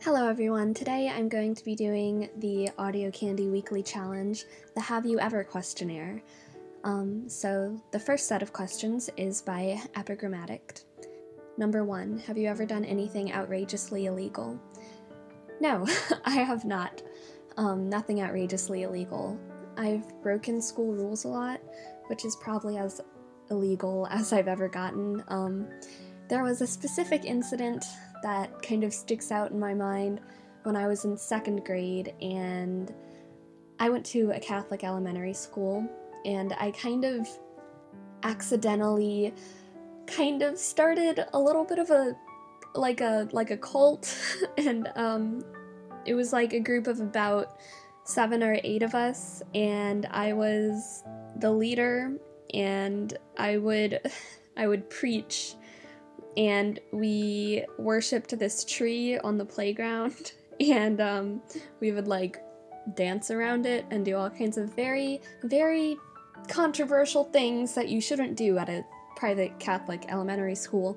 Hello everyone, today I'm going to be doing the Audio Candy Weekly Challenge, the Have You Ever questionnaire. So the first set of questions is by Epigrammatic. Number 1, have you ever done anything outrageously illegal? No, I have not. Nothing outrageously illegal. I've broken school rules a lot, which is probably as illegal as I've ever gotten. There was a specific incident that kind of sticks out in my mind when I was in 2nd grade, and I went to a Catholic elementary school, and I kind of accidentally started a little bit of a cult, and it was like a group of about 7 or 8 of us, and I was the leader, and I would preach, and we worshipped this tree on the playground, and we would dance around it and do all kinds of very, very controversial things that you shouldn't do at a private Catholic elementary school.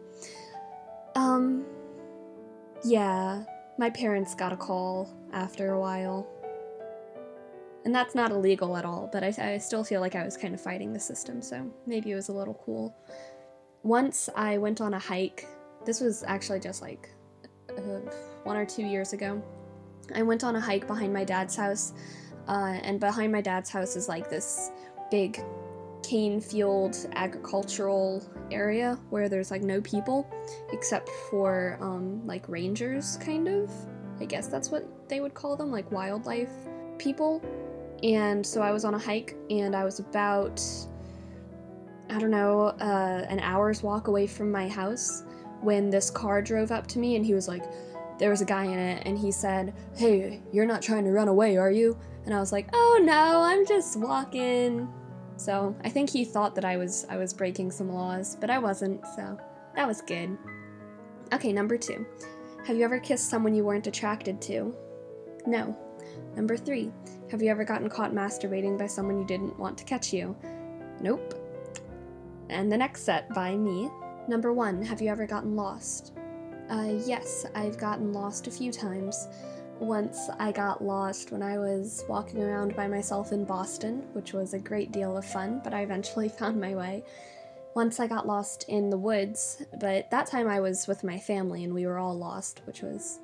Yeah, my parents got a call after a while. And that's not illegal at all, but I still feel like I was kind of fighting the system, so maybe it was a little cool. Once I went on a hike. This was actually just 1 or 2 years ago. I went on a hike behind my dad's house, and behind my dad's house is this big cane field agricultural area where there's no people except for rangers, kind of. I guess that's what they would call them, wildlife people. And so I was on a hike, and I was about, I don't know, an hour's walk away from my house when this car drove up to me, and he was like, there was a guy in it, and he said, "Hey, you're not trying to run away, are you?" And I was like, "Oh no, I'm just walking." So I think he thought that I was breaking some laws, but I wasn't, so that was good. Okay, number 2. Have you ever kissed someone you weren't attracted to? No. Number 3. Have you ever gotten caught masturbating by someone you didn't want to catch you? Nope. And the next set by me. Number 1, have you ever gotten lost? Yes, I've gotten lost a few times. Once I got lost when I was walking around by myself in Boston, which was a great deal of fun, but I eventually found my way. Once I got lost in the woods, but that time I was with my family and we were all lost, which was,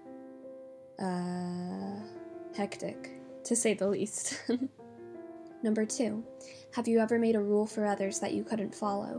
hectic, to say the least. Number 2, have you ever made a rule for others that you couldn't follow?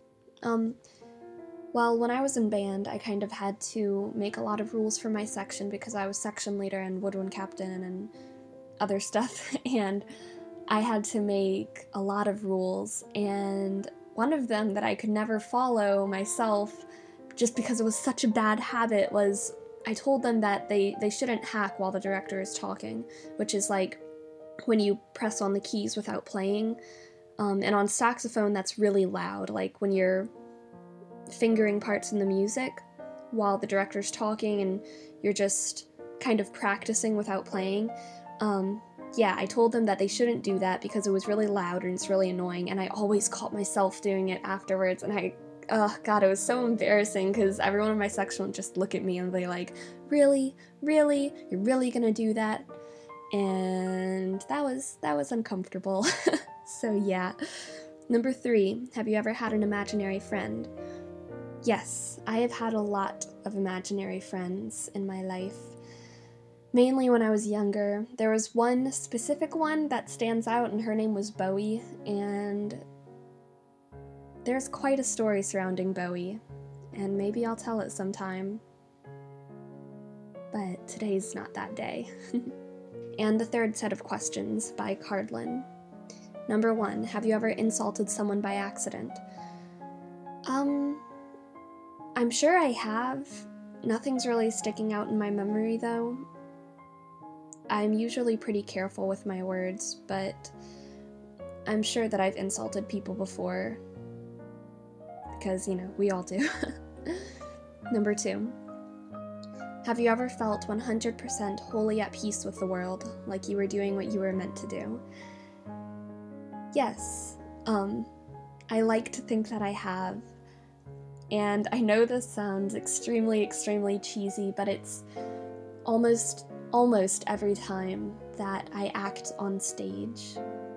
Well, when I was in band, I kind of had to make a lot of rules for my section because I was section leader and woodwind captain and other stuff, and I had to make a lot of rules, and one of them that I could never follow myself, just because it was such a bad habit, was I told them that they shouldn't hack while the director is talking, which is when you press on the keys without playing, and on saxophone that's really loud, when you're fingering parts in the music while the director's talking and you're just kind of practicing without playing. Yeah, I told them that they shouldn't do that because it was really loud and it's really annoying, and I always caught myself doing it afterwards, and God, it was so embarrassing because everyone in my section would just look at me and be like, "Really? Really? You're really gonna do that?" And that was uncomfortable. So yeah. Number 3, have you ever had an imaginary friend? Yes, I have had a lot of imaginary friends in my life. Mainly when I was younger. There was one specific one that stands out, and her name was Bowie, and there's quite a story surrounding Bowie, and maybe I'll tell it sometime. But today's not that day. And the third set of questions by Cardlin. Number 1, have you ever insulted someone by accident? I'm sure I have. Nothing's really sticking out in my memory, though. I'm usually pretty careful with my words, but I'm sure that I've insulted people before, because, we all do. Number 2, have you ever felt 100% wholly at peace with the world, like you were doing what you were meant to do? Yes. I like to think that I have. And I know this sounds extremely, extremely cheesy, but it's almost every time that I act on stage.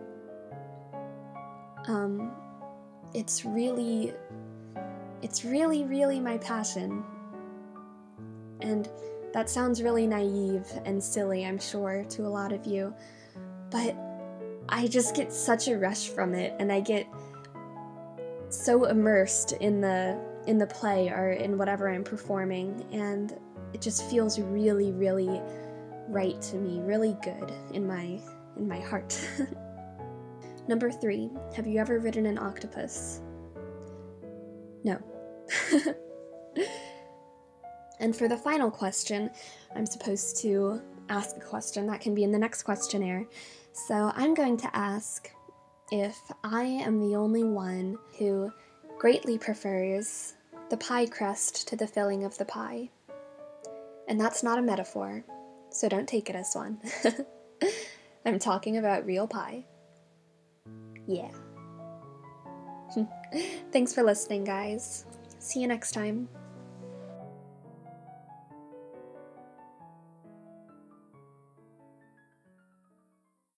It's really, really my passion. And that sounds really naive and silly, I'm sure, to a lot of you, but I just get such a rush from it, and I get so immersed in the play or in whatever I'm performing, and it just feels really, really right to me, really good in my heart. Number 3, have you ever ridden an octopus? No. And for the final question, I'm supposed to ask a question that can be in the next questionnaire. So I'm going to ask if I am the only one who greatly prefers the pie crust to the filling of the pie. And that's not a metaphor, so don't take it as one. I'm talking about real pie. Yeah. Thanks for listening, guys. See you next time.